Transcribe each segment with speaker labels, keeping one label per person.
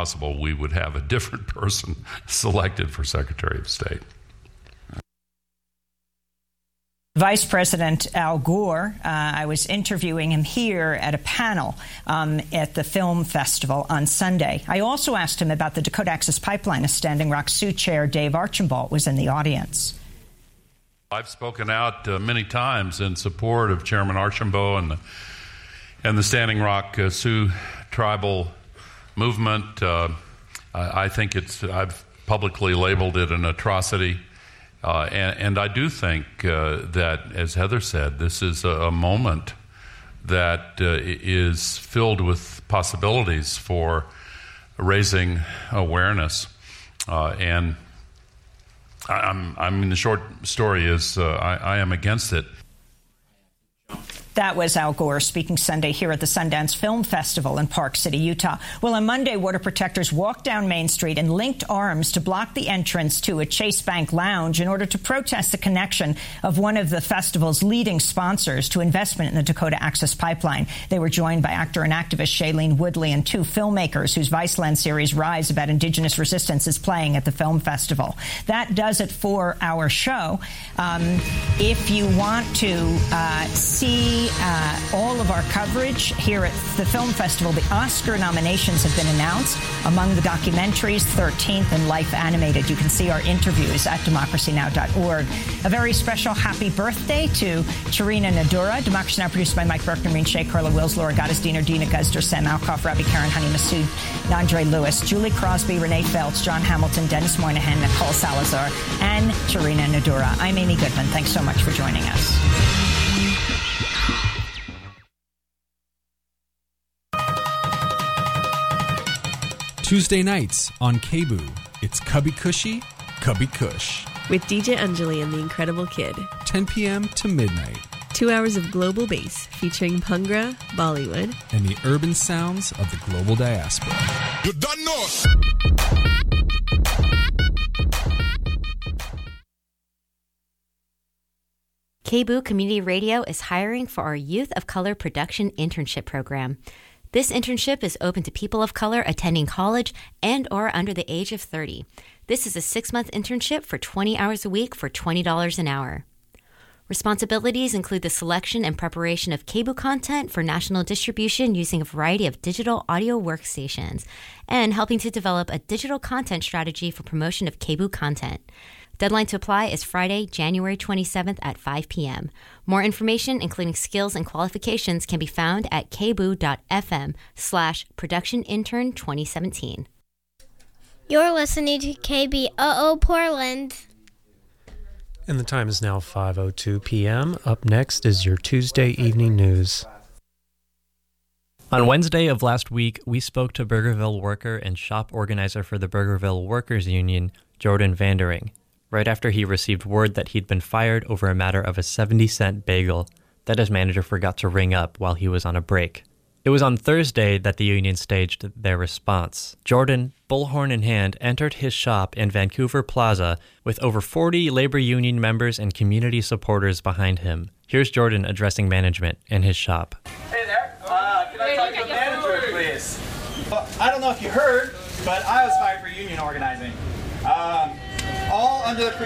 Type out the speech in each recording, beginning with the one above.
Speaker 1: possible we would have a different person selected for Secretary of State.
Speaker 2: Vice President Al Gore, I was interviewing him here at a panel at the film festival on Sunday. I also asked him about the Dakota Access Pipeline. A Standing Rock Sioux chair, Dave Archambault, was in the audience.
Speaker 1: I've spoken out many times in support of Chairman Archambault and the Standing Rock Sioux tribal movement. I think I've publicly labeled it an atrocity. And I do think that, as Heather said, this is a moment that is filled with possibilities for raising awareness. And I mean, the short story is I am against it.
Speaker 2: That was Al Gore speaking Sunday here at the Sundance Film Festival in Park City, Utah. Well, on Monday, water protectors walked down Main Street and linked arms to block the entrance to a Chase Bank lounge in order to protest the connection of one of the festival's leading sponsors to investment in the Dakota Access Pipeline. They were joined by actor and activist Shailene Woodley and two filmmakers whose Viceland series Rise about Indigenous resistance is playing at the film festival. That does it for our show. If you want to see all of our coverage here at the film festival, the Oscar nominations have been announced. Among the documentaries, 13th and Life Animated. You can see our interviews at democracynow.org. A very special happy birthday to Charina Nadura. Democracy Now! Produced by Mike Berkner, Maureen Shea, Carla Wills, Laura Gottis, Dina Guzder, Sam Alcoff, Robbie Karen, Honey Massoud, Nandre Lewis, Julie Crosby, Renee Feltz, John Hamilton, Dennis Moynihan, Nicole Salazar, and Charina Nadura. I'm Amy Goodman. Thanks so much for joining us.
Speaker 3: Tuesday nights on KBOO, it's Cubby Cushy, Cubby Kush.
Speaker 4: With DJ Anjali and the Incredible Kid. 10
Speaker 3: p.m. to midnight.
Speaker 4: 2 hours of global bass featuring Bhangra, Bollywood,
Speaker 3: and the urban sounds of the global diaspora.
Speaker 5: You done know.
Speaker 6: KBOO Community Radio is hiring for our Youth of Color Production Internship Program. This internship is open to people of color attending college and or under the age of 30. This is a 6-month internship for 20 hours a week for $20 an hour. Responsibilities include the selection and preparation of KBOO content for national distribution using a variety of digital audio workstations and helping to develop a digital content strategy for promotion of KBOO content. Deadline to apply is Friday, January 27th at 5 p.m. More information, including skills and qualifications, can be found at kboo.fm/productionintern2017.
Speaker 7: You're listening to KBOO Portland.
Speaker 8: And the time is now 5:02 p.m. Up next is your Tuesday evening news.
Speaker 9: On Wednesday of last week, we spoke to Burgerville worker and shop organizer for the Burgerville Workers Union, Jordan Vandering, right after he received word that he'd been fired over a matter of a 70-cent bagel that his manager forgot to ring up while he was on a break. It was on Thursday that the union staged their response. Jordan, bullhorn in hand, entered his shop in Vancouver Plaza with over 40 labor union members and community supporters behind him. Here's Jordan addressing management in his shop.
Speaker 10: Hey there, can I talk to the manager, please? Well, I don't know if you heard, but I was fired for union organizing. All under the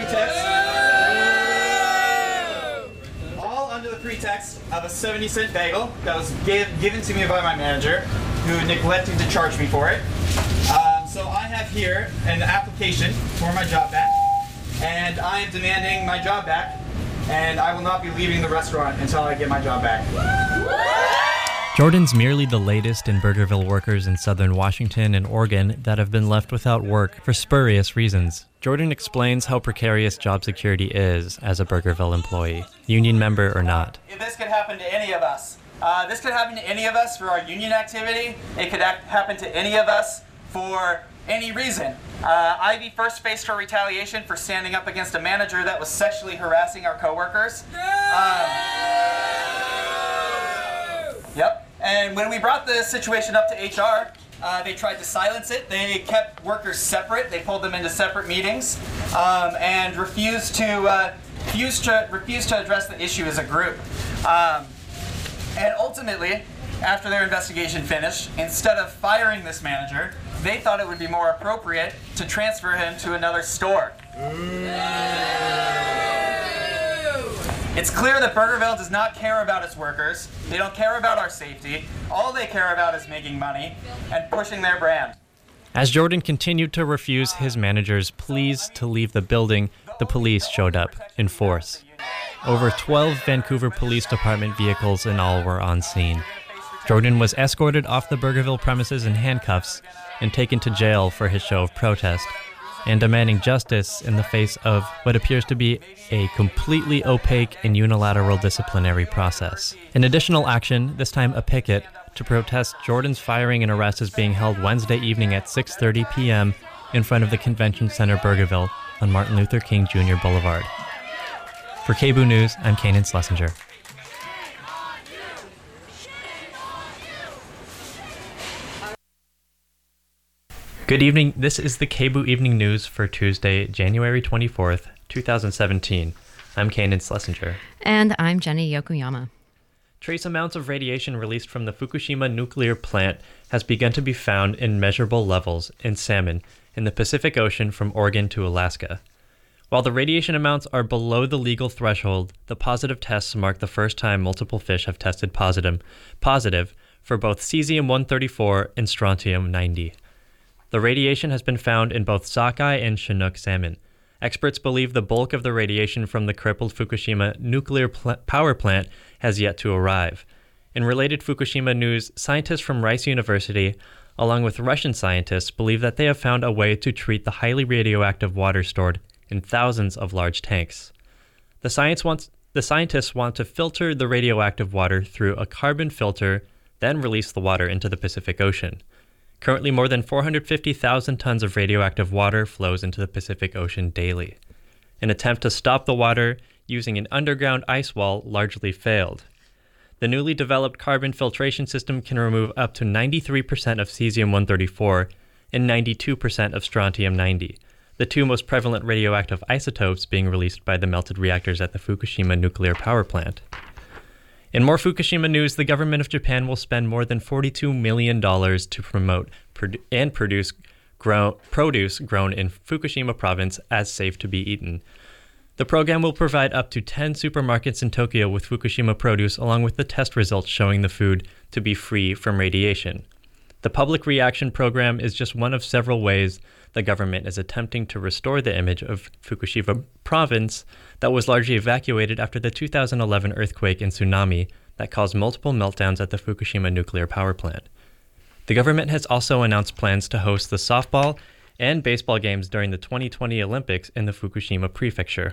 Speaker 10: pretext of a 70-cent bagel that was given to me by my manager, who neglected to charge me for it. So I have here an application for my job back, and I am demanding my job back, and I will not be leaving the restaurant until I get my job back.
Speaker 9: Jordan's merely the latest in Burgerville workers in southern Washington and Oregon that have been left without work for spurious reasons. Jordan explains how precarious job security is as a Burgerville employee, union member or not.
Speaker 10: This could happen to any of us. This could happen to any of us for our union activity. It could happen to any of us for any reason. Ivy first faced her retaliation for standing up against a manager that was sexually harassing our coworkers. Yep. And when we brought the situation up to HR, they tried to silence it. They kept workers separate. They pulled them into separate meetings and refused to address the issue as a group. And ultimately, after their investigation finished, instead of firing this manager, they thought it would be more appropriate to transfer him to another store. It's clear that Burgerville does not care about its workers. They don't care about our safety. All they care about is making money and pushing their brand.
Speaker 9: As Jordan continued to refuse his manager's pleas to leave the building, the police showed up in force. Over 12 Vancouver Police Department vehicles in all were on scene. Jordan was escorted off the Burgerville premises in handcuffs and taken to jail for his show of protest and demanding justice in the face of what appears to be a completely opaque and unilateral disciplinary process. In additional action, this time a picket, to protest Jordan's firing and arrest is being held Wednesday evening at 6:30 p.m. in front of the Convention Center Burgerville on Martin Luther King Jr. Boulevard. For KBOO News, I'm Kanan Schlesinger. Good evening. This is the KBOO Evening News for Tuesday, January 24th, 2017. I'm Kanan Schlesinger.
Speaker 6: And I'm Jenny Yokoyama.
Speaker 9: Trace amounts of radiation released from the Fukushima nuclear plant has begun to be found in measurable levels in salmon in the Pacific Ocean from Oregon to Alaska. While the radiation amounts are below the legal threshold, the positive tests mark the first time multiple fish have tested positive for both cesium-134 and strontium-90. The radiation has been found in both sockeye and Chinook salmon. Experts believe the bulk of the radiation from the crippled Fukushima nuclear power plant has yet to arrive. In related Fukushima news, scientists from Rice University, along with Russian scientists, believe that they have found a way to treat the highly radioactive water stored in thousands of large tanks. The scientists want to filter the radioactive water through a carbon filter, then release the water into the Pacific Ocean. Currently, more than 450,000 tons of radioactive water flows into the Pacific Ocean daily. An attempt to stop the water using an underground ice wall largely failed. The newly developed carbon filtration system can remove up to 93% of cesium-134 and 92% of strontium-90, the two most prevalent radioactive isotopes being released by the melted reactors at the Fukushima nuclear power plant. In more Fukushima news, the government of Japan will spend more than $42 million to promote and produce produce grown in Fukushima province as safe to be eaten. The program will provide up to 10 supermarkets in Tokyo with Fukushima produce, along with the test results showing the food to be free from radiation. The public reaction program is just one of several ways the government is attempting to restore the image of Fukushima province that was largely evacuated after the 2011 earthquake and tsunami that caused multiple meltdowns at the Fukushima nuclear power plant. The government has also announced plans to host the softball and baseball games during the 2020 Olympics in the Fukushima prefecture.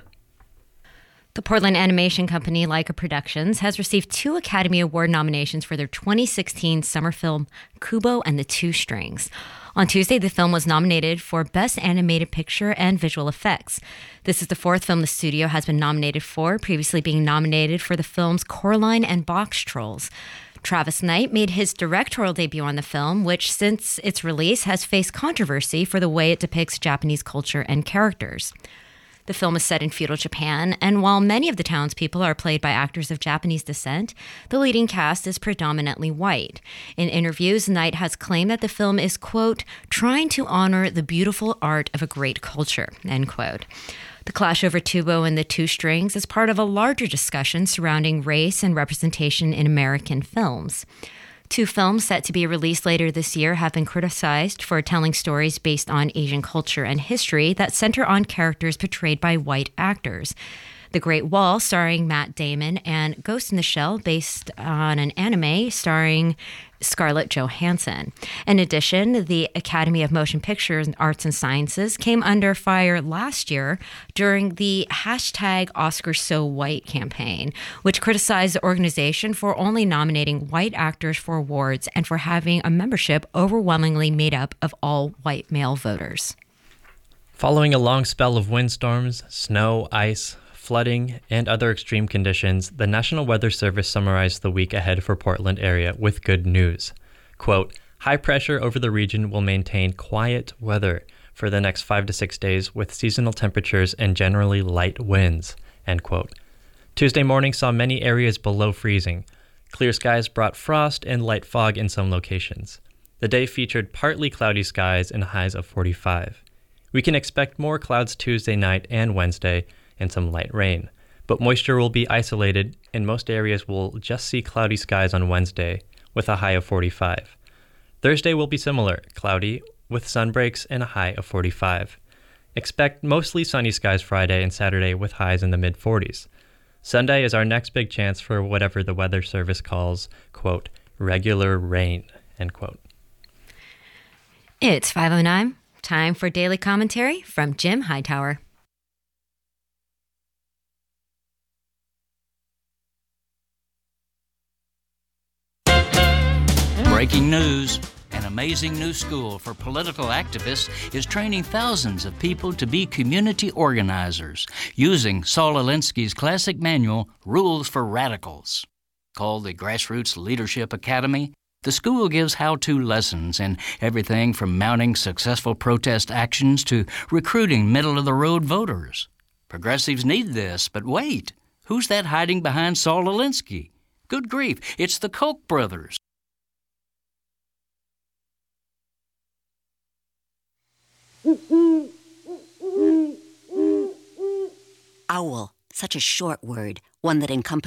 Speaker 6: The Portland animation company Laika Productions has received 2 Academy Award nominations for their 2016 summer film Kubo and the Two Strings. On Tuesday, the film was nominated for Best Animated Picture and Visual Effects. This is the 4th film the studio has been nominated for, previously being nominated for the films Coraline and Box Trolls. Travis Knight made his directorial debut on the film, which since its release has faced controversy for the way it depicts Japanese culture and characters. The film is set in feudal Japan, and while many of the townspeople are played by actors of Japanese descent, the leading cast is predominantly white. In interviews, Knight has claimed that the film is, quote, trying to honor the beautiful art of a great culture, end quote. The clash over Kubo and the Two Strings is part of a larger discussion surrounding race and representation in American films. 2 films set to be released later this year have been criticized for telling stories based on Asian culture and history that center on characters portrayed by white actors. The Great Wall, starring Matt Damon, and Ghost in the Shell, based on an anime starring Scarlett Johansson. In addition, the Academy of Motion Pictures and Arts and Sciences came under fire last year during the #OscarsSoWhite campaign, which criticized the organization for only nominating white actors for awards and for having a membership overwhelmingly made up of all white male voters.
Speaker 9: Following a long spell of windstorms, snow, ice, flooding, and other extreme conditions, the National Weather Service summarized the week ahead for Portland area with good news. Quote, high pressure over the region will maintain quiet weather for the next 5 to 6 days with seasonal temperatures and generally light winds, end quote. Tuesday morning saw many areas below freezing. Clear skies brought frost and light fog in some locations. The day featured partly cloudy skies and highs of 45. We can expect more clouds Tuesday night and Wednesday and some light rain, but moisture will be isolated and most areas will just see cloudy skies on Wednesday with a high of 45. Thursday will be similar, cloudy with sun breaks and a high of 45. Expect mostly sunny skies Friday and Saturday with highs in the mid-40s. Sunday is our next big chance for whatever the Weather Service calls, quote, regular rain, end quote.
Speaker 6: It's 5:09. Time for daily commentary from Jim Hightower.
Speaker 5: Breaking news. An amazing new school for political activists is training thousands of people to be community organizers using Saul Alinsky's classic manual, Rules for Radicals. Called the Grassroots Leadership Academy, the school gives how-to lessons in everything from mounting successful protest actions to recruiting middle-of-the-road voters. Progressives need this, but wait, who's that hiding behind Saul Alinsky? Good grief, it's the Koch brothers.
Speaker 11: Owl, such a short word, one that encompasses.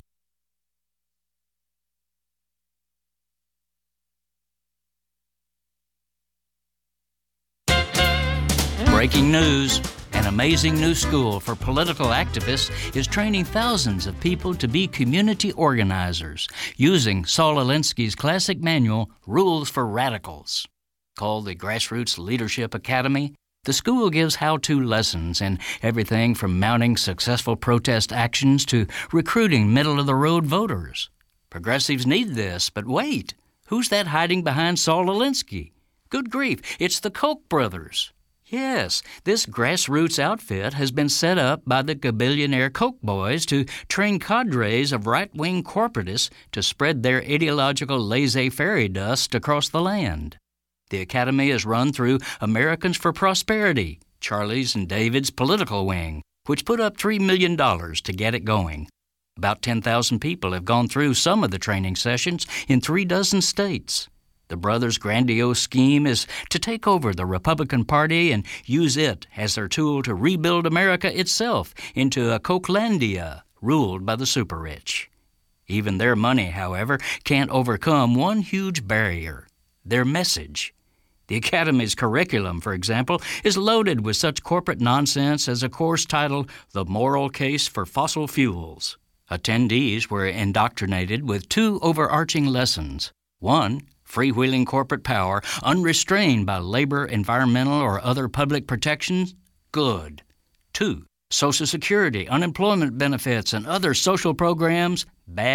Speaker 5: Breaking news. An amazing new school for political activists is training thousands of people to be community organizers using Saul Alinsky's classic manual, Rules for Radicals. Called the Grassroots Leadership Academy, the school gives how-to lessons in everything from mounting successful protest actions to recruiting middle-of-the-road voters. Progressives need this, but wait, who's that hiding behind Saul Alinsky? Good grief, it's the Koch brothers. Yes, this grassroots outfit has been set up by the billionaire Koch boys to train cadres of right-wing corporatists to spread their ideological laissez-faire dust across the land. The Academy is run through Americans for Prosperity, Charlie's and David's political wing, which put up $3 million to get it going. About 10,000 people have gone through some of the training sessions in 36 states. The brothers' grandiose scheme is to take over the Republican Party and use it as their tool to rebuild America itself into a Kochlandia ruled by the super-rich. Even their money, however, can't overcome one huge barrier: their message. The Academy's curriculum, for example, is loaded with such corporate nonsense as a course titled The Moral Case for Fossil Fuels. Attendees were indoctrinated with two overarching lessons. One, freewheeling corporate power, unrestrained by labor, environmental, or other public protections? Good. 2, Social Security, unemployment benefits, and other social programs?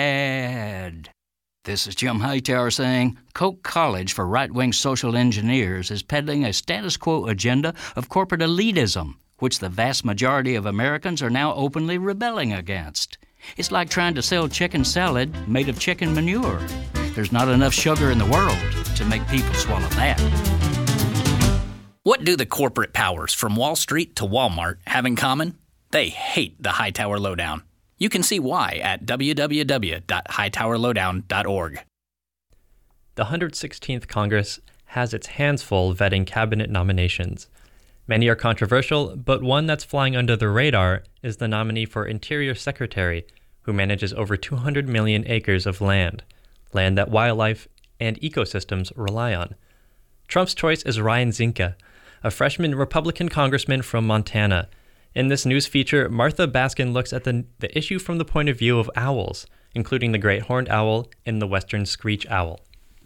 Speaker 5: Bad. This is Jim Hightower saying Koch College for Right-Wing Social Engineers is peddling a status quo agenda of corporate elitism, which the vast majority of Americans are now openly rebelling against. It's like trying to sell chicken salad made of chicken manure. There's not enough sugar in the world to make people swallow that.
Speaker 12: What do the corporate powers from Wall Street to Walmart have in common? They hate the Hightower Lowdown. You can see why at www.hightowerlowdown.org.
Speaker 9: The 116th Congress has its hands full vetting cabinet nominations. Many are controversial, but one that's flying under the radar is the nominee for Interior Secretary, who manages over 200 million acres of land that wildlife and ecosystems rely on. Trump's choice is Ryan Zinke, a freshman Republican congressman from Montana. In this news feature, Martha Baskin looks at the issue from the point of view of owls, including the great horned owl and the western screech owl.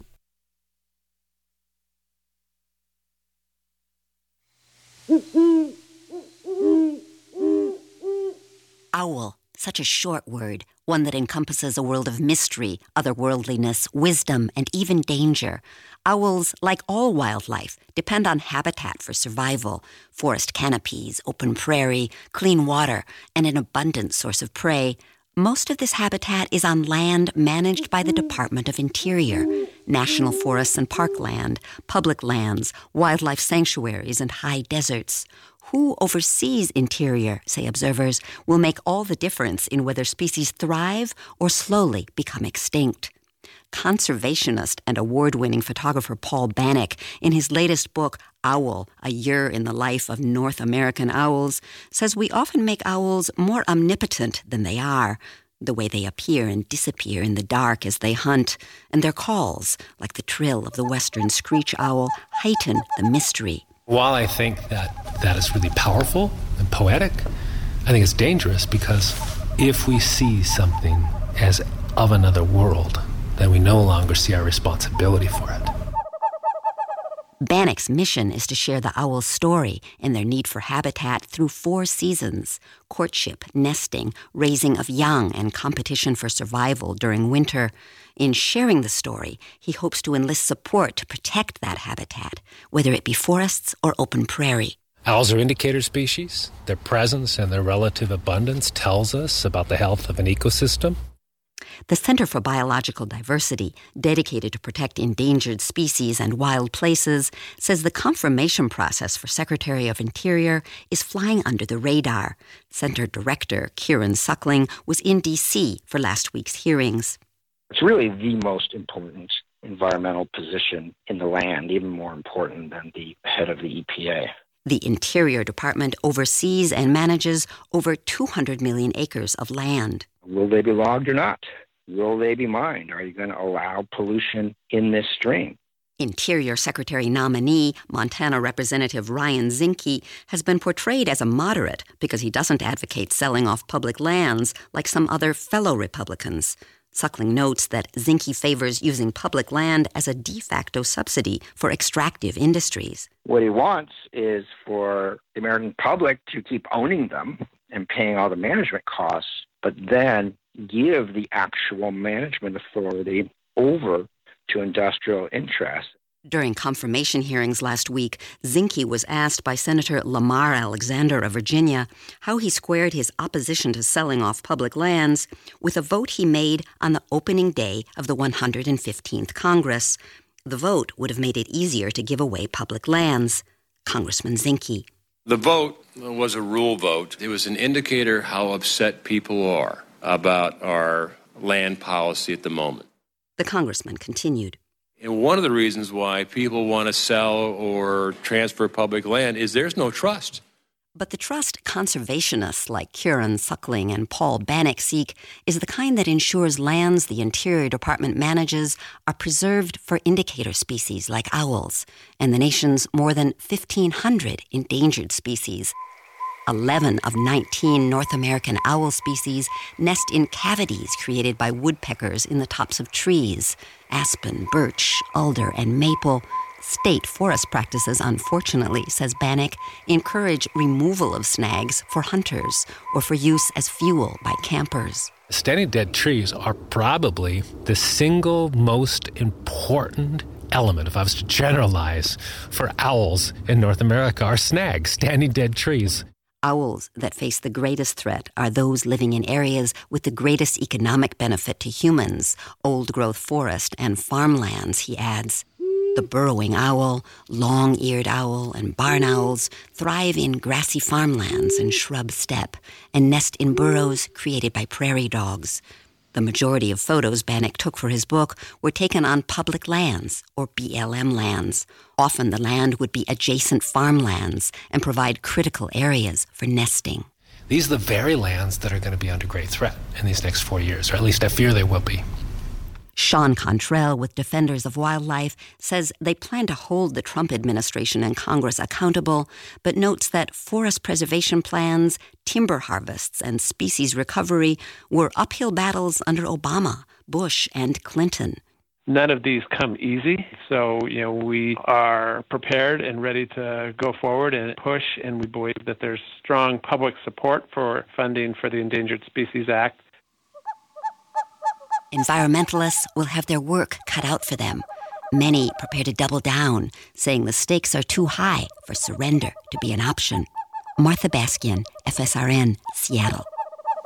Speaker 11: Owl, such a short word, one that encompasses a world of mystery, otherworldliness, wisdom, and even danger. Owls, like all wildlife, depend on habitat for survival: forest canopies, open prairie, clean water, and an abundant source of prey. Most of this habitat is on land managed by the Department of Interior: national forests and parkland, public lands, wildlife sanctuaries, and high deserts. Who oversees Interior, say observers, will make all the difference in whether species thrive or slowly become extinct. conservationist and award-winning photographer Paul Bannock, in his latest book, Owl, A Year in the Life of North American Owls, says we often make owls more omnipotent than they are, the way they appear and disappear in the dark as they hunt, and their calls, like the trill of the western screech owl, heighten the mystery.
Speaker 13: While I think that is really powerful and poetic, I think it's dangerous because if we see something as of another world, then we no longer see our responsibility for it.
Speaker 11: Bannock's mission is to share the owl's story and their need for habitat through 4 seasons: courtship, nesting, raising of young, and competition for survival during winter. In sharing the story, he hopes to enlist support to protect that habitat, whether it be forests or open prairie.
Speaker 13: Owls are indicator species. Their presence and their relative abundance tells us about the health of an ecosystem.
Speaker 11: The Center for Biological Diversity, dedicated to protect endangered species and wild places, says the confirmation process for Secretary of Interior is flying under the radar. Center Director Kieran Suckling was in D.C. for last week's hearings.
Speaker 14: It's really the most important environmental position in the land, even more important than the head of the EPA.
Speaker 11: The Interior Department oversees and manages over 200 million acres of land.
Speaker 14: Will they be logged or not? Will they be mined? Are you going to allow pollution in this stream?
Speaker 11: Interior Secretary nominee, Montana Representative Ryan Zinke, has been portrayed as a moderate because he doesn't advocate selling off public lands like some other fellow Republicans. Suckling notes that Zinke favors using public land as a de facto subsidy for extractive industries.
Speaker 14: What he wants is for the American public to keep owning them and paying all the management costs, but then give the actual management authority over to industrial interests.
Speaker 11: During confirmation hearings last week, Zinke was asked by Senator Lamar Alexander of Virginia how he squared his opposition to selling off public lands with a vote he made on the opening day of the 115th Congress. The vote would have made it easier to give away public lands. Congressman Zinke.
Speaker 15: The vote was a rule vote. It was an indicator how upset people are about our land policy at the moment.
Speaker 11: The congressman continued.
Speaker 15: And one of the reasons why people want to sell or transfer public land is there's no trust.
Speaker 11: But the trust conservationists like Kieran Suckling and Paul Bannock seek is the kind that ensures lands the Interior Department manages are preserved for indicator species like owls and the nation's more than 1,500 endangered species. 11 of 19 North American owl species nest in cavities created by woodpeckers in the tops of trees. Aspen, birch, alder, and maple. State forest practices, unfortunately, says Bannock, encourage removal of snags for hunters or for use as fuel by campers.
Speaker 13: Standing dead trees are probably the single most important element, if I was to generalize, for owls in North America are snags, standing dead trees.
Speaker 11: Owls that face the greatest threat are those living in areas with the greatest economic benefit to humans, old-growth forest and farmlands, he adds. The burrowing owl, long-eared owl, and barn owls thrive in grassy farmlands and shrub steppe and nest in burrows created by prairie dogs. The majority of photos Bannock took for his book were taken on public lands, or BLM lands. Often the land would be adjacent farmlands and provide critical areas for nesting.
Speaker 13: These are the very lands that are going to be under great threat in these next 4 years, or at least I fear they will be.
Speaker 11: Sean Contrell with Defenders of Wildlife says they plan to hold the Trump administration and Congress accountable, but notes that forest preservation plans, timber harvests, and species recovery were uphill battles under Obama, Bush, and Clinton.
Speaker 16: None of these come easy, so we are prepared and ready to go forward and push, and we believe that there's strong public support for funding for the Endangered Species Act.
Speaker 11: Environmentalists will have their work cut out for them. Many prepare to double down, saying the stakes are too high for surrender to be an option. Martha Baskian, FSRN, Seattle.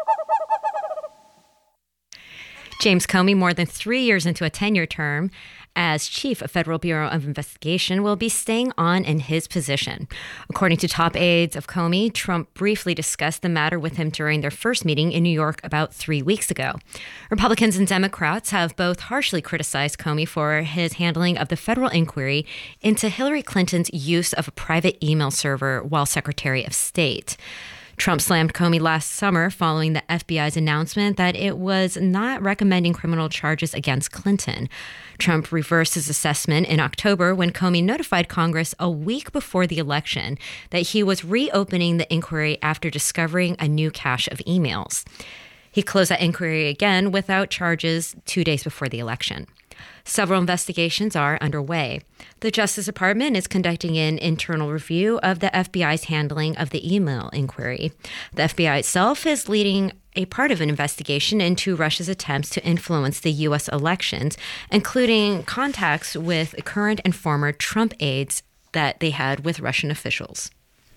Speaker 6: James Comey, more than 3 years into a tenure term as chief of Federal Bureau of Investigation, will be staying on in his position. According to top aides of Comey, Trump briefly discussed the matter with him during their first meeting in New York about 3 weeks ago. Republicans and Democrats have both harshly criticized Comey for his handling of the federal inquiry into Hillary Clinton's use of a private email server while Secretary of State. Trump slammed Comey last summer following the FBI's announcement that it was not recommending criminal charges against Clinton. Trump reversed his assessment in October when Comey notified Congress a week before the election that he was reopening the inquiry after discovering a new cache of emails. He closed that inquiry again without charges 2 days before the election. Several investigations are underway. The Justice Department is conducting an internal review of the FBI's handling of the email inquiry. The FBI itself is leading a part of an investigation into Russia's attempts to influence the U.S. elections, including contacts with current and former Trump aides that they had with Russian officials.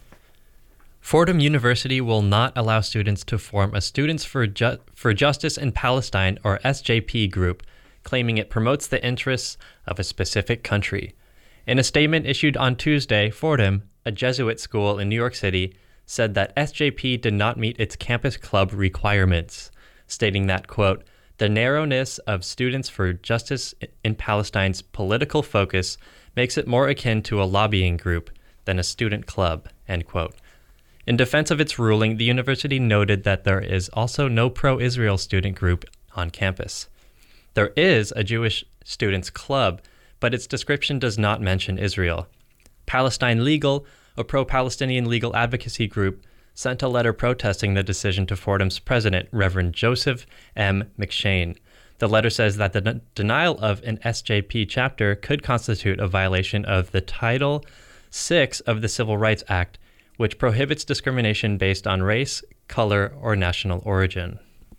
Speaker 9: Fordham University will not allow students to form a Students for Justice in Palestine, or SJP, group, claiming it promotes the interests of a specific country. In a statement issued on Tuesday, Fordham, a Jesuit school in New York City, said that SJP did not meet its campus club requirements, stating that, quote, "The narrowness of Students for Justice in Palestine's political focus makes it more akin to a lobbying group than a student club," end quote. In defense of its ruling, the university noted that there is also no pro-Israel student group on campus. There is a Jewish students' club, but its description does not mention Israel. Palestine Legal, a pro-Palestinian legal advocacy group, sent a letter protesting the decision to Fordham's president, Reverend Joseph M. McShane. The letter says that the denial of an SJP chapter could constitute a violation of the Title VI of the Civil Rights Act, which prohibits discrimination based on race, color, or national origin.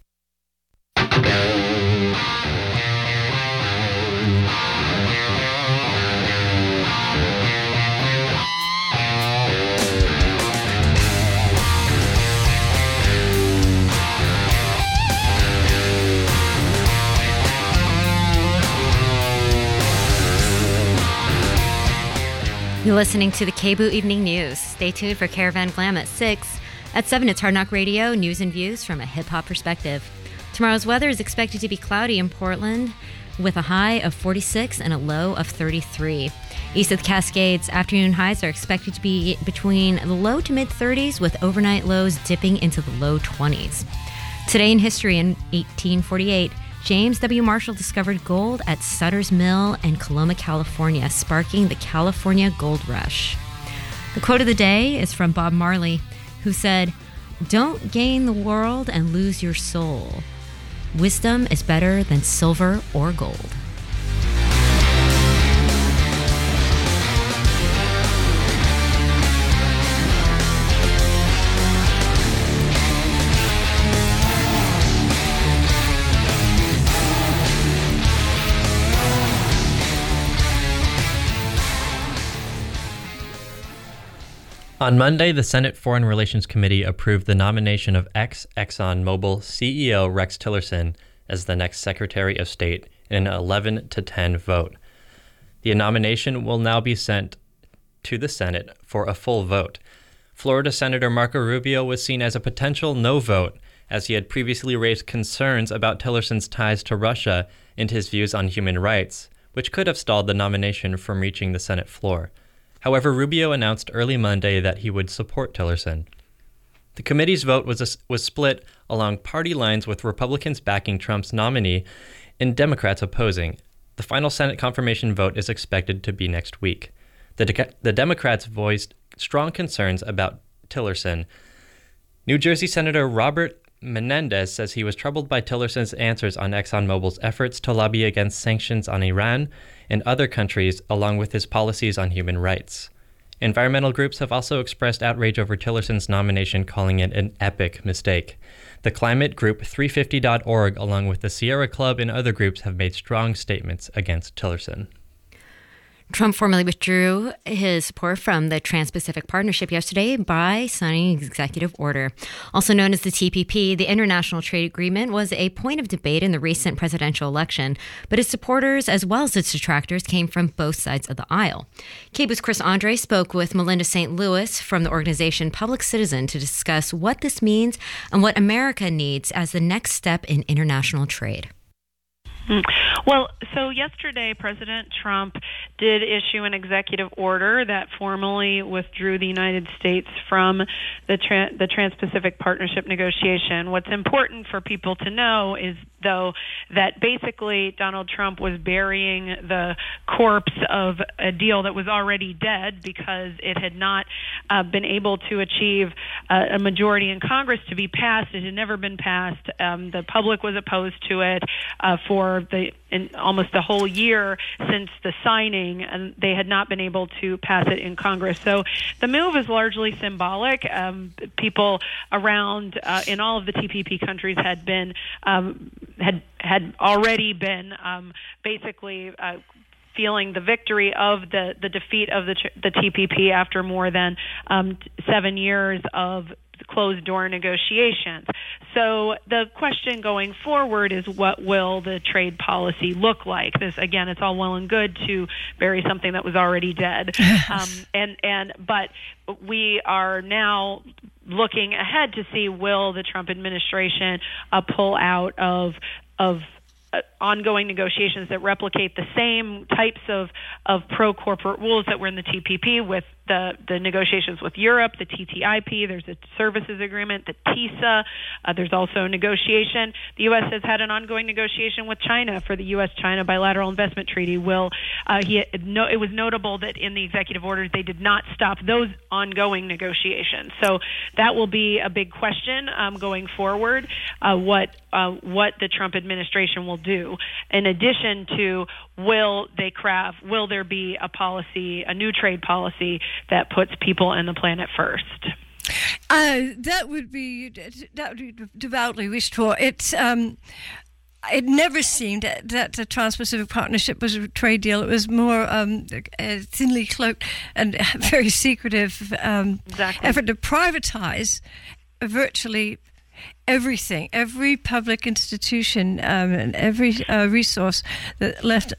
Speaker 6: You're listening to the KBOO Evening News. Stay tuned for Caravan Glam at 6. At 7, it's Hard Knock Radio, news and views from a hip-hop perspective. Tomorrow's weather is expected to be cloudy in Portland with a high of 46 and a low of 33. East of the Cascades, afternoon highs are expected to be between the low to mid-30s with overnight lows dipping into the low 20s. Today in history, in 1848, James W. Marshall discovered gold at Sutter's Mill in Coloma, California, sparking the California Gold Rush. The quote of the day is from Bob Marley, who said, "Don't gain the world and lose your soul. Wisdom is better than silver or gold."
Speaker 9: On Monday, the Senate Foreign Relations Committee approved the nomination of ex-ExxonMobil CEO Rex Tillerson as the next Secretary of State in an 11-10 vote. The nomination will now be sent to the Senate for a full vote. Florida Senator Marco Rubio was seen as a potential no vote, as he had previously raised concerns about Tillerson's ties to Russia and his views on human rights, which could have stalled the nomination from reaching the Senate floor. However, Rubio announced early Monday that he would support Tillerson. The committee's vote was split along party lines, with Republicans backing Trump's nominee and Democrats opposing. The final Senate confirmation vote is expected to be next week. The Democrats voiced strong concerns about Tillerson. New Jersey Senator Robert Menendez says he was troubled by Tillerson's answers on ExxonMobil's efforts to lobby against sanctions on Iran and other countries, along with his policies on human rights. Environmental groups have also expressed outrage over Tillerson's nomination, calling it an epic mistake. The climate group 350.org, along with the Sierra Club and other groups, have made strong statements against Tillerson.
Speaker 6: Trump formally withdrew his support from the Trans-Pacific Partnership yesterday by signing an executive order. Also known as the TPP, the International Trade Agreement was a point of debate in the recent presidential election, but its supporters as well as its detractors came from both sides of the aisle. KBOO's Chris Andre spoke with Melinda St. Louis from the organization Public Citizen to discuss what this means and what America needs as the next step in international trade.
Speaker 17: Well, so yesterday, President Trump did issue an executive order that formally withdrew the United States from the Trans-Pacific Partnership negotiation. What's important for people to know is, though, that basically Donald Trump was burying the corpse of a deal that was already dead because it had not been able to achieve a majority in Congress to be passed. It had never been passed. The public was opposed to it for almost the whole year since the signing, and they had not been able to pass it in Congress. So the move is largely symbolic. People around in all of the TPP countries had been had already been basically feeling the victory of the defeat of the TPP after more than 7 years of closed door negotiations. So the question going forward is, what will the trade policy look like? This, again, it's all well and good to bury something that was already dead. But we are now looking ahead to see, will the Trump administration pull out of ongoing negotiations that replicate the same types of pro-corporate rules that were in the TPP, with the negotiations with Europe, the TTIP, there's a services agreement, the TISA, there's also a negotiation. The U.S. has had an ongoing negotiation with China for the U.S.-China bilateral investment treaty. It was notable that in the executive orders they did not stop those ongoing negotiations. So that will be a big question going forward, what the Trump administration will do. In addition to, will there be a new trade policy that puts people and the planet first?
Speaker 18: That would be devoutly wished for. It never seemed that the Trans-Pacific Partnership was a trade deal. It was more thinly cloaked and very secretive effort to privatize virtually everything, every public institution and every resource that left.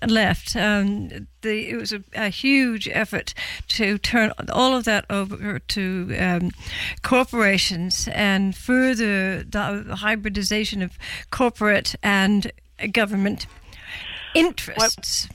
Speaker 18: It was a huge effort to turn all of that over to corporations and further the hybridization of corporate and government interests.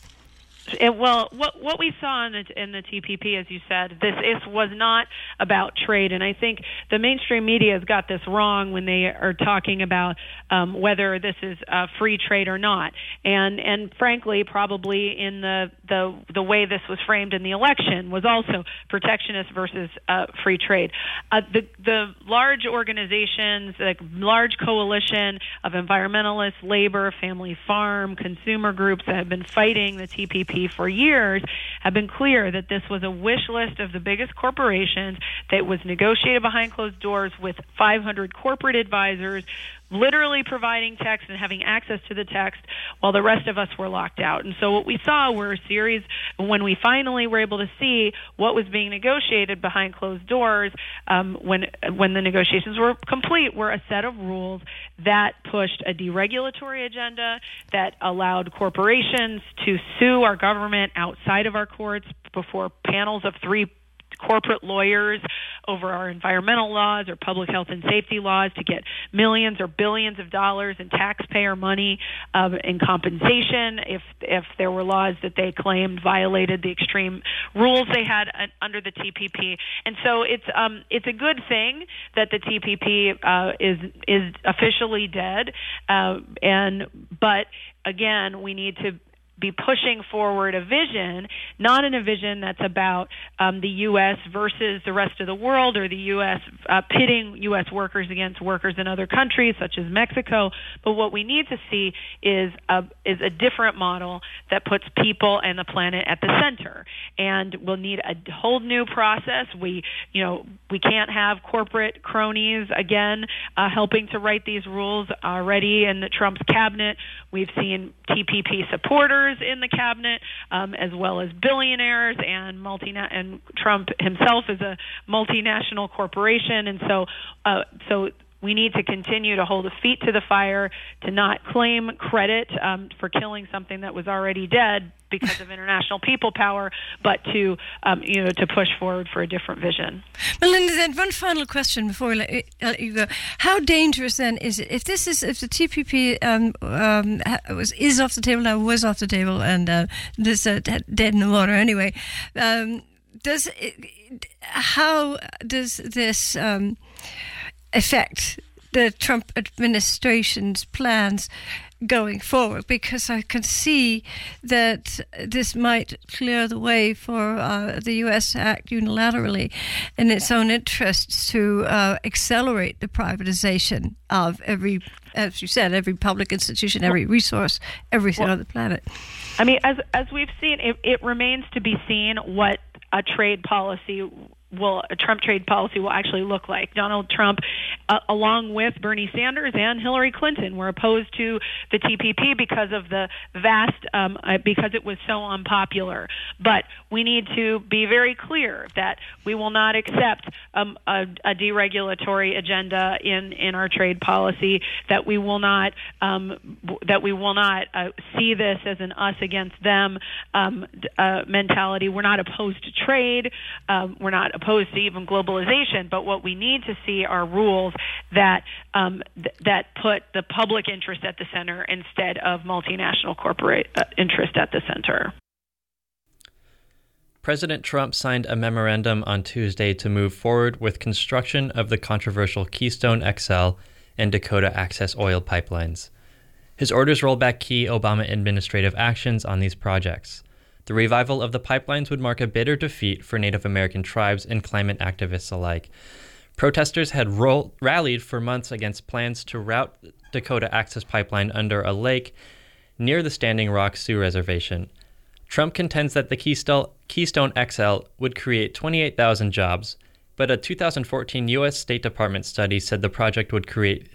Speaker 17: What we saw in the TPP, as you said, this was not about trade, and I think the mainstream media has got this wrong when they are talking about whether this is free trade or not. And frankly, probably in the way this was framed in the election was also protectionist versus free trade. The large organizations, the large coalition of environmentalists, labor, family farm, consumer groups that have been fighting the TPP for years have been clear that this was a wish list of the biggest corporations that was negotiated behind closed doors with 500 corporate advisors literally providing text and having access to the text while the rest of us were locked out. And so what we saw were a series, when we finally were able to see what was being negotiated behind closed doors, when the negotiations were complete, were a set of rules that pushed a deregulatory agenda that allowed corporations to sue our government outside of our courts before panels of 3 corporate lawyers over our environmental laws or public health and safety laws to get millions or billions of dollars in taxpayer money in compensation if there were laws that they claimed violated the extreme rules they had under the TPP. And so it's a good thing that the TPP is officially dead. But again, we need to be pushing forward a vision, not in a vision that's about the U.S. versus the rest of the world, or the U.S. Pitting U.S. workers against workers in other countries such as Mexico. But what we need to see is a different model that puts people and the planet at the center. And we'll need a whole new process. We can't have corporate cronies again helping to write these rules. Already in the Trump's cabinet, we've seen TPP supporters senators in the cabinet, as well as billionaires, and Trump himself is a multinational corporation, and so we need to continue to hold a feet to the fire, to not claim credit for killing something that was already dead because of international people power, but to push forward for a different vision.
Speaker 18: Melinda, then one final question before we let you go: how dangerous then is it if the TPP is off the table now, was off the table, and this dead in the water anyway? How does this affect the Trump administration's plans going forward? Because I can see that this might clear the way for the U.S. to act unilaterally in its own interests to accelerate the privatization of every, as you said, every public institution, every resource, everything on the planet.
Speaker 17: I mean, as we've seen, it remains to be seen what a Trump trade policy will actually look like. Donald Trump, along with Bernie Sanders and Hillary Clinton, were opposed to the TPP because of the because it was so unpopular. But we need to be very clear that we will not accept a deregulatory agenda in our trade policy. That we will not see this as an us against them mentality. We're not opposed to trade. We're not opposed to even globalization, but what we need to see are rules that put the public interest at the center instead of multinational corporate interest at the center.
Speaker 9: President Trump signed a memorandum on Tuesday to move forward with construction of the controversial Keystone XL and Dakota Access oil pipelines. His orders roll back key Obama administrative actions on these projects. The revival of the pipelines would mark a bitter defeat for Native American tribes and climate activists alike. Protesters had rallied for months against plans to route Dakota Access Pipeline under a lake near the Standing Rock Sioux Reservation. Trump contends that the Keystone XL would create 28,000 jobs, but a 2014 U.S. State Department study said the project would create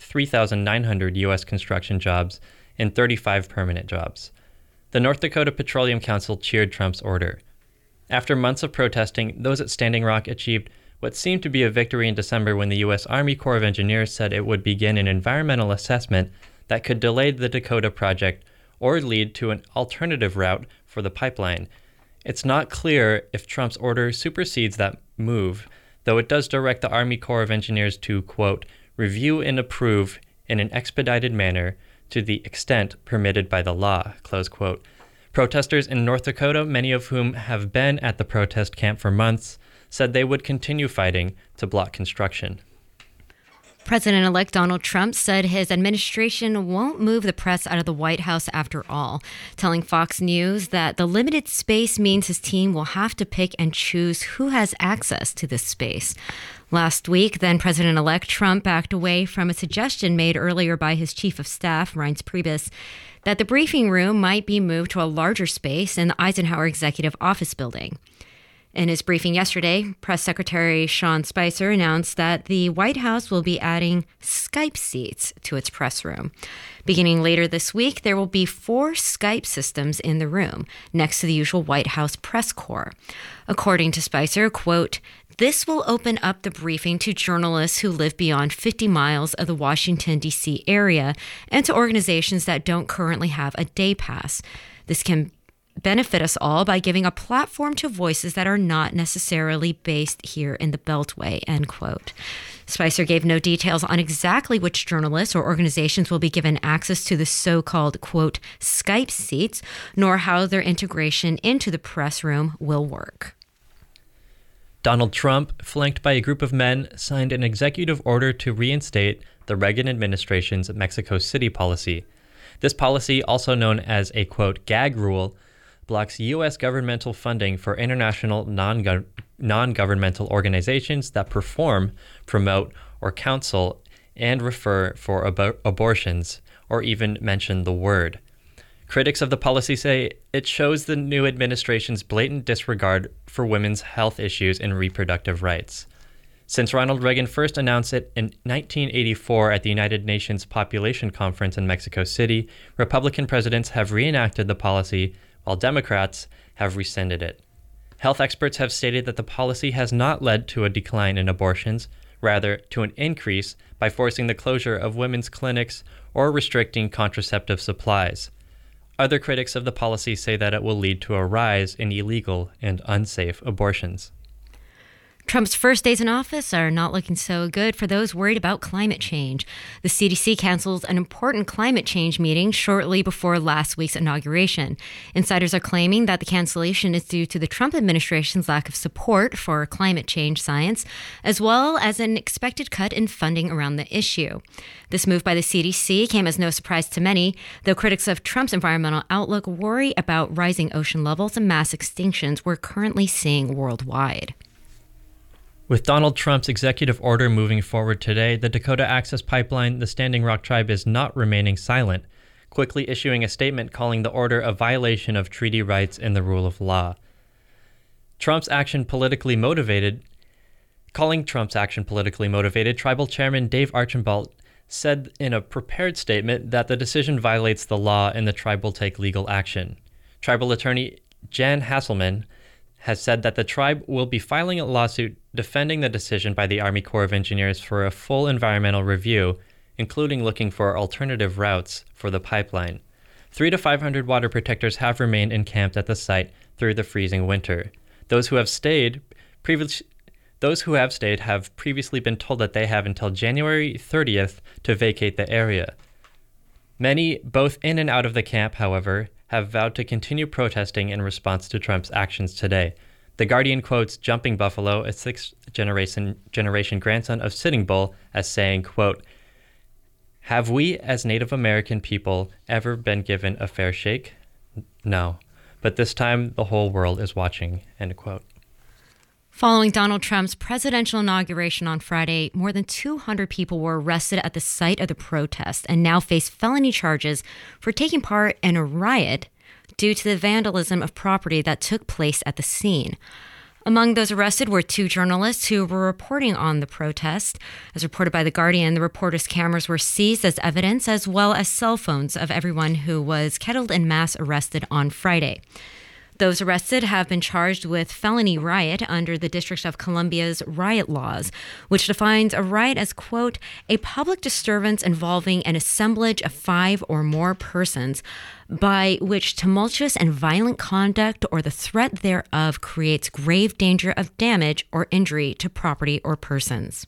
Speaker 9: 3,900 U.S. construction jobs and 35 permanent jobs. The North Dakota Petroleum Council cheered Trump's order. After months of protesting, those at Standing Rock achieved what seemed to be a victory in December when the U.S. Army Corps of Engineers said it would begin an environmental assessment that could delay the Dakota project or lead to an alternative route for the pipeline. It's not clear if Trump's order supersedes that move, though it does direct the Army Corps of Engineers to, quote, review and approve in an expedited manner to the extent permitted by the law, close quote. Protesters in North Dakota, many of whom have been at the protest camp for months, said they would continue fighting to block construction.
Speaker 6: President-elect Donald Trump said his administration won't move the press out of the White House after all, telling Fox News that the limited space means his team will have to pick and choose who has access to this space. Last week, then President-elect Trump backed away from a suggestion made earlier by his chief of staff, Reince Priebus, that the briefing room might be moved to a larger space in the Eisenhower Executive Office building. In his briefing yesterday, Press Secretary Sean Spicer announced that the White House will be adding Skype seats to its press room. Beginning later this week, there will be 4 Skype systems in the room, next to the usual White House press corps. According to Spicer, quote, this will open up the briefing to journalists who live beyond 50 miles of the Washington, D.C. area and to organizations that don't currently have a day pass. This can benefit us all by giving a platform to voices that are not necessarily based here in the Beltway, end quote. Spicer gave no details on exactly which journalists or organizations will be given access to the so-called, quote, Skype seats, nor how their integration into the press room will work.
Speaker 9: Donald Trump, flanked by a group of men, signed an executive order to reinstate the Reagan administration's Mexico City policy. This policy, also known as a, quote, gag rule, blocks U.S. governmental funding for international non-governmental organizations that perform, promote, or counsel and refer for abortions, or even mention the word. Critics of the policy say it shows the new administration's blatant disregard for women's health issues and reproductive rights. Since Ronald Reagan first announced it in 1984 at the United Nations Population Conference in Mexico City, Republican presidents have reenacted the policy, while Democrats have rescinded it. Health experts have stated that the policy has not led to a decline in abortions, rather to an increase by forcing the closure of women's clinics or restricting contraceptive supplies. Other critics of the policy say that it will lead to a rise in illegal and unsafe abortions.
Speaker 6: Trump's first days in office are not looking so good for those worried about climate change. The CDC cancels an important climate change meeting shortly before last week's inauguration. Insiders are claiming that the cancellation is due to the Trump administration's lack of support for climate change science, as well as an expected cut in funding around the issue. This move by the CDC came as no surprise to many, though critics of Trump's environmental outlook worry about rising ocean levels and mass extinctions we're currently seeing worldwide.
Speaker 9: With Donald Trump's executive order moving forward today, the Dakota Access Pipeline, the Standing Rock Tribe, is not remaining silent, quickly issuing a statement calling the order a violation of treaty rights and the rule of law. Calling Trump's action politically motivated, Tribal Chairman Dave Archambault said in a prepared statement that the decision violates the law and the tribe will take legal action. Tribal attorney Jan Hasselman has said that the tribe will be filing a lawsuit defending the decision by the Army Corps of Engineers for a full environmental review, including looking for alternative routes for the pipeline. 300 to 500 water protectors have remained encamped at the site through the freezing winter. Those who have stayed have previously been told that they have until January 30th to vacate the area. Many, both in and out of the camp, however, have vowed to continue protesting in response to Trump's actions today. The Guardian quotes Jumping Buffalo, a sixth-generation grandson of Sitting Bull, as saying, quote, "Have we, as Native American people, ever been given a fair shake? No. But this time, the whole world is watching," end quote.
Speaker 6: Following Donald Trump's presidential inauguration on Friday, more than 200 people were arrested at the site of the protest and now face felony charges for taking part in a riot due to the vandalism of property that took place at the scene. Among those arrested were 2 journalists who were reporting on the protest. As reported by The Guardian, the reporters' cameras were seized as evidence, as well as cell phones of everyone who was kettled en masse arrested on Friday. Those arrested have been charged with felony riot under the District of Columbia's riot laws, which defines a riot as, quote, "a public disturbance involving an assemblage of 5 or more persons by which tumultuous and violent conduct or the threat thereof creates grave danger of damage or injury to property or persons."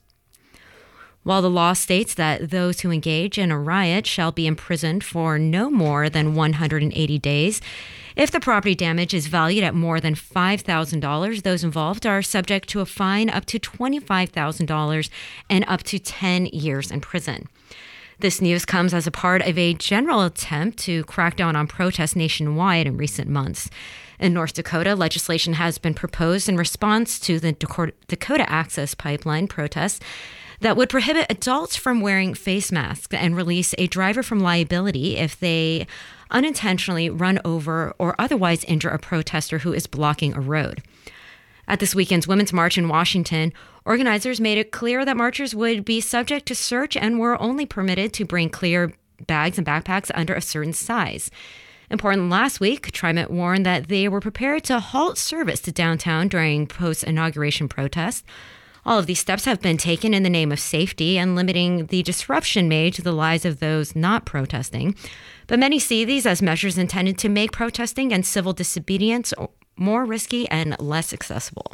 Speaker 6: While the law states that those who engage in a riot shall be imprisoned for no more than 180 days, if the property damage is valued at more than $5,000, those involved are subject to a fine up to $25,000 and up to 10 years in prison. This news comes as a part of a general attempt to crack down on protests nationwide in recent months. In North Dakota, legislation has been proposed in response to the Dakota Access Pipeline protests that would prohibit adults from wearing face masks and release a driver from liability if they unintentionally run over or otherwise injure a protester who is blocking a road. At this weekend's Women's March in Washington, organizers made it clear that marchers would be subject to search and were only permitted to bring clear bags and backpacks under a certain size. Important last week, TriMet warned that they were prepared to halt service to downtown during post-inauguration protests. All of these steps have been taken in the name of safety and limiting the disruption made to the lives of those not protesting. But many see these as measures intended to make protesting and civil disobedience more risky and less accessible.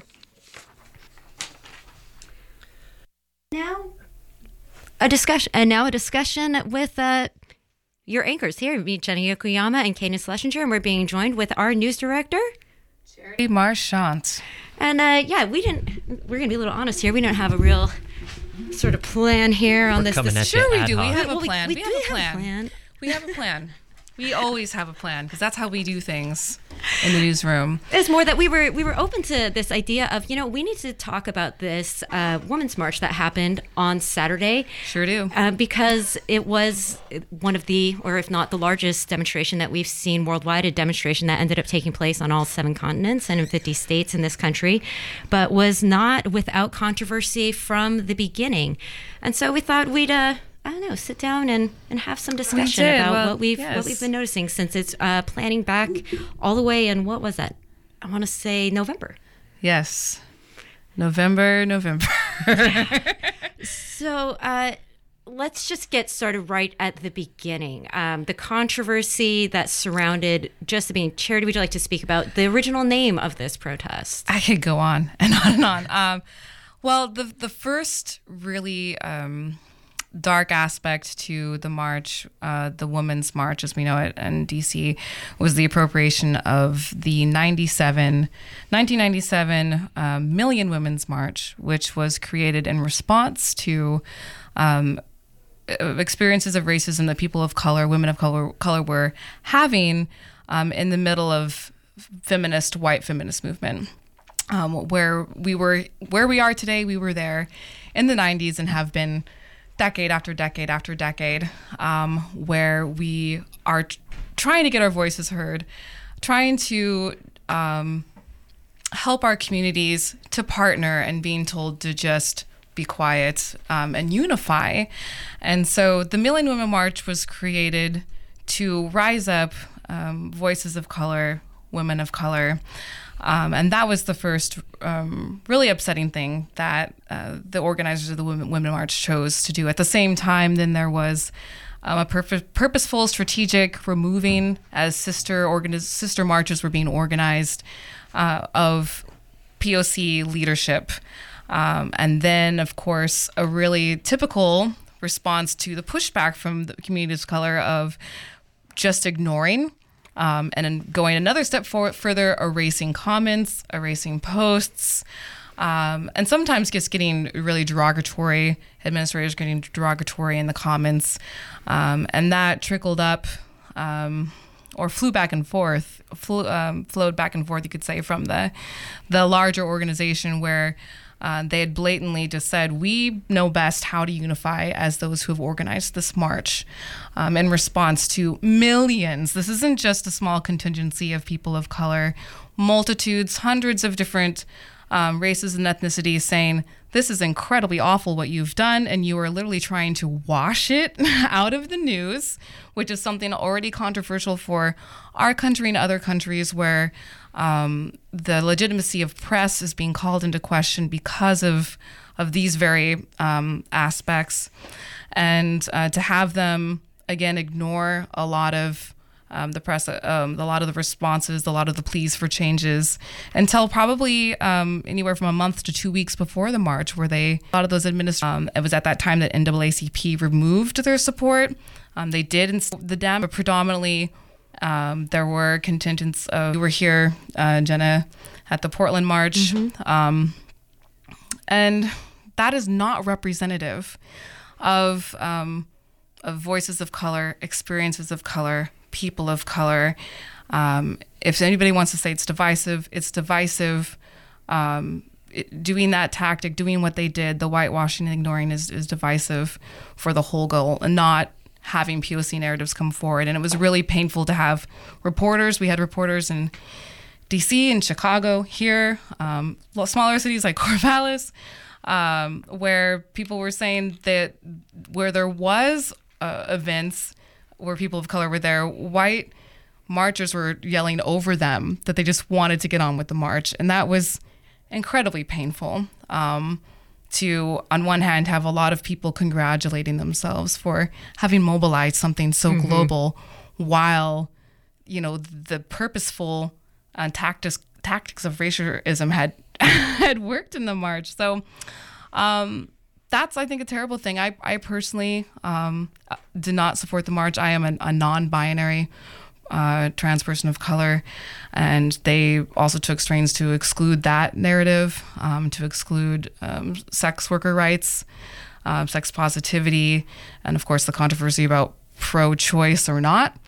Speaker 6: Now a discussion with your anchors here, me, Jenny Yokoyama and Cadence Schlesinger, and we're being joined with our news director,
Speaker 19: Sherry Marchant.
Speaker 6: And we're going to be a little honest here. We don't have a real sort of plan here on this.
Speaker 19: Sure we do. We have a plan. We have a plan. We always have a plan because that's how we do things in the newsroom.
Speaker 6: It's more that we were open to this idea of, we need to talk about this Women's March that happened on Saturday.
Speaker 19: Sure do.
Speaker 6: Because it was one of the, or if not the largest demonstration that we've seen worldwide, a demonstration that ended up taking place on all 7 continents and in 50 states in this country, but was not without controversy from the beginning. And so we thought we'd sit down and have some discussion about what we've been noticing since it's planning back all the way in, what was that? I want to say November.
Speaker 19: Yes. November.
Speaker 6: So let's just get started right at the beginning. The controversy that surrounded Just Being Charity. Would you like to speak about the original name of this protest?
Speaker 19: I could go on and on and on. Well, the first really dark aspect to the march, the Women's March as we know it in DC, was the appropriation of the 1997 Million Women's March, which was created in response to experiences of racism that people of color, women of color were having in the middle of white feminist movement. Where we are today, we were there in the 90s and have been decade after decade after decade, where we are trying to get our voices heard, trying to help our communities to partner and being told to just be quiet and unify. And so the Million Women March was created to rise up voices of color, women of color. And that was the first really upsetting thing that the organizers of the Women March chose to do. At the same time, then there was a purposeful, strategic removing as sister marches were being organized of POC leadership. And then, of course, a really typical response to the pushback from the communities of color of just ignoring and then going another step further, erasing comments, erasing posts, and sometimes just getting really derogatory, administrators getting derogatory in the comments. And that trickled up or flowed back and forth, you could say, from the larger organization where they had blatantly just said, we know best how to unify as those who have organized this march in response to millions. This isn't just a small contingency of people of color, multitudes, hundreds of different races and ethnicities saying, this is incredibly awful what you've done, and you are literally trying to wash it out of the news, which is something already controversial for our country and other countries where the legitimacy of press is being called into question because of these very aspects. And to have them, again, ignore a lot of the press, a lot of the responses, a lot of the pleas for changes until probably anywhere from a month to 2 weeks before the march, where a lot of those it was at that time that NAACP removed their support. They did the Dem, but predominantly there were contingents of, we were here, Jenna, at the Portland March. Mm-hmm. And that is not representative of voices of color, experiences of color, people of color. If anybody wants to say it's divisive, it's divisive. Doing that tactic, doing what they did, the whitewashing and ignoring is divisive for the whole goal, and not having POC narratives come forward. And it was really painful to have reporters. We had reporters in DC and Chicago, here, smaller cities like Corvallis, where people were saying that where there was events where people of color were there, white marchers were yelling over them that they just wanted to get on with the march. And that was incredibly painful to, on one hand, have a lot of people congratulating themselves for having mobilized something so mm-hmm. global, while, the purposeful tactics of racialism had worked in the march. So that's, I think, a terrible thing. I personally did not support the march. I am a non-binary trans person of color, and they also took strains to exclude that narrative, to exclude sex worker rights, sex positivity, and of course the controversy about pro-choice or not.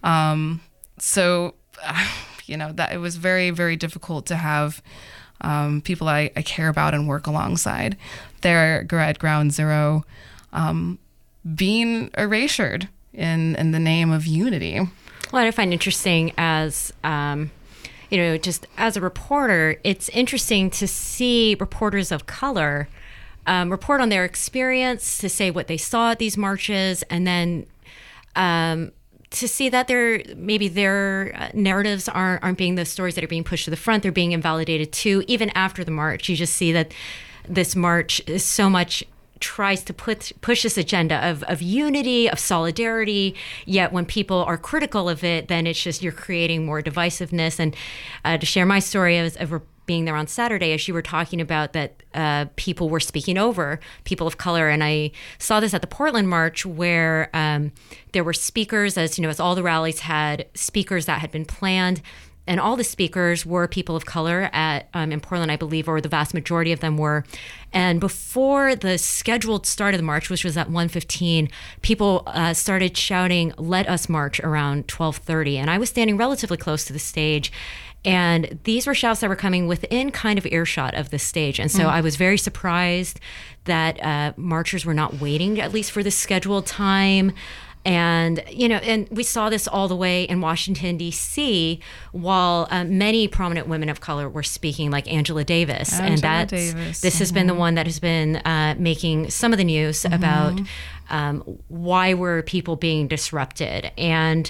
Speaker 19: So, that it was very, very difficult to have people I care about and work alongside there at Ground Zero being erasured in the name of unity.
Speaker 6: What I find interesting as, just as a reporter, it's interesting to see reporters of color report on their experience, to say what they saw at these marches, and then to see that their narratives aren't being the stories that are being pushed to the front. They're being invalidated too, even after the march. You just see that this march is so much tries to push this agenda of unity, of solidarity, yet when people are critical of it, then it's just you're creating more divisiveness. And to share my story of being there on Saturday, as you were talking about that people were speaking over people of color, and I saw this at the Portland March where there were speakers, as all the rallies had speakers that had been planned, and all the speakers were people of color in Portland, I believe, or the vast majority of them were. And before the scheduled start of the march, which was at 1:15, people started shouting, "Let us march," around 12:30. And I was standing relatively close to the stage. And these were shouts that were coming within kind of earshot of the stage. And so I was very surprised that marchers were not waiting, at least for the scheduled time. And, and we saw this all the way in Washington, D.C., while many prominent women of color were speaking, like Angela Davis. This has been the one that has been making some of the news about why were people being disrupted. And,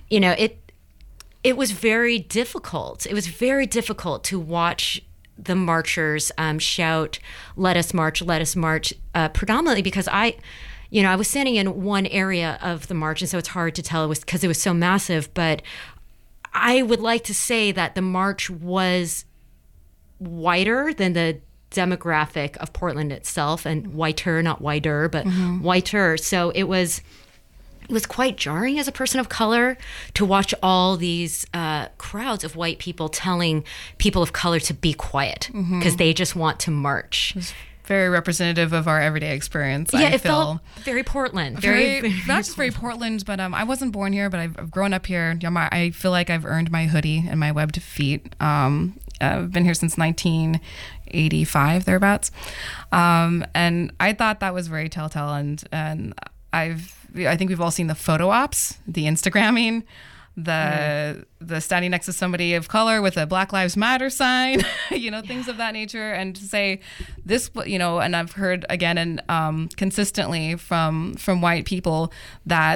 Speaker 6: it was very difficult. It was very difficult to watch the marchers shout, "Let us march, predominantly because I was standing in one area of the march, and so it's hard to tell because it was so massive. But I would like to say that the march was whiter than the demographic of Portland itself, and whiter, not wider, but whiter. So it was quite jarring as a person of color to watch all these crowds of white people telling people of color to be quiet because they just want to march.
Speaker 19: Very representative of our everyday experience.
Speaker 6: Yeah, it felt very Portland.
Speaker 19: Not just very Portland, but I wasn't born here, but I've grown up here. I feel like I've earned my hoodie and my webbed feet. I've been here since 1985, thereabouts. And I thought that was very telltale. And I think we've all seen the photo ops, the Instagramming, the standing next to somebody of color with a Black Lives Matter sign, things of that nature, and to say this, and I've heard again and consistently from white people that